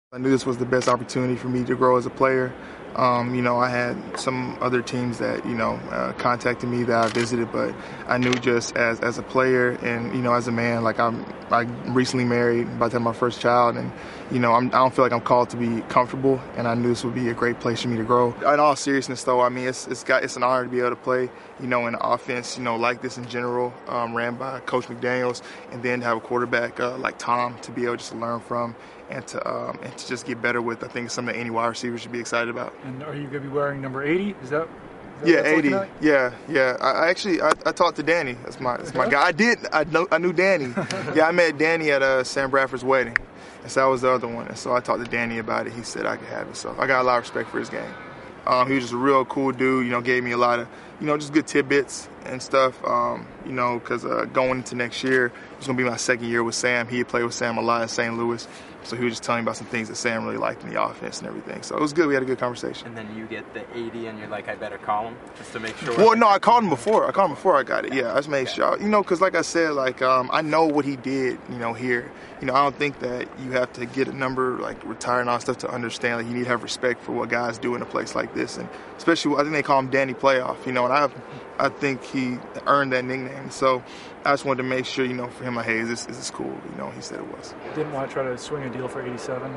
I knew this was the best opportunity for me to grow as a player. I had some other teams that, contacted me that I visited, but I knew just as a player and, as a man, like I recently married, about to have my first child, and, I don't feel like I'm called to be comfortable, and I knew this would be a great place for me to grow. In all seriousness, though, I mean, it's an honor to be able to play, in an offense, like this in general, ran by Coach McDaniels, and then to have a quarterback like Tom to be able just to learn from and to just get better with. I think it's something that any wide receiver should be excited about. And are you going to be wearing number 80? Is that yeah, 80. Yeah. I talked to Danny. That's my guy. I knew Danny. Yeah, I met Danny at Sam Bradford's wedding, and so that was the other one. And so I talked to Danny about it. He said I could have it. So I got a lot of respect for his game. He was just a real cool dude. Gave me a lot of, just good tidbits and stuff. Because going into next year, it's gonna be my second year with Sam. He had played with Sam a lot in St. Louis. So he was just telling me about some things that Sam really liked in the offense and everything. So it was good. We had a good conversation. And then you get the 80 and you're like, I better call him just to make sure. Well, no, I called him before. I got it. Yeah, I just made sure. Because like I said, I know what he did, here. I don't think that you have to get a number, retire and all that stuff to understand. You need to have respect for what guys do in a place like this. And especially, I think they call him Danny Playoff, and I think he earned that nickname. So I just wanted to make sure, for him, hey, is this cool? He said it was. Didn't want to try to swing a deal for 87?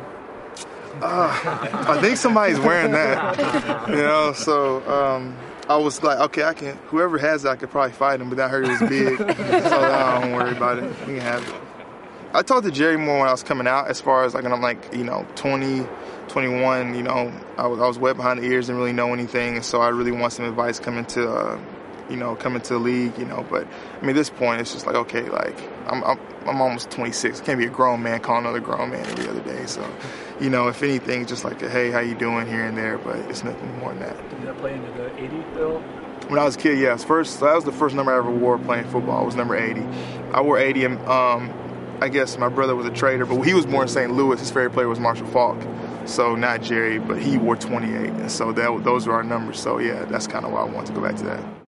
I think somebody's wearing that, so I was like, okay, I can, whoever has it, I could probably fight him, but I heard it was big, so I don't worry about it. You can have it. I talked to Jerry more when I was coming out, as far as when I'm 20, 21, I was wet behind the ears, didn't really know anything, and so I really want some advice coming to the league, but I mean, at this point, it's just okay, I'm almost 26. I can't be a grown man calling another grown man every other day. So, if anything, just a, hey, how you doing here and there, but it's nothing more than that. Did that play into the 80 bill? When I was a kid, yes. That was the first number I ever wore playing football. It was number 80. I wore 80, and I guess my brother was a trader, but he was more in St. Louis. His favorite player was Marshall Faulk. So not Jerry, but he wore 28. And so those were our numbers. So, yeah, that's kind of why I wanted to go back to that.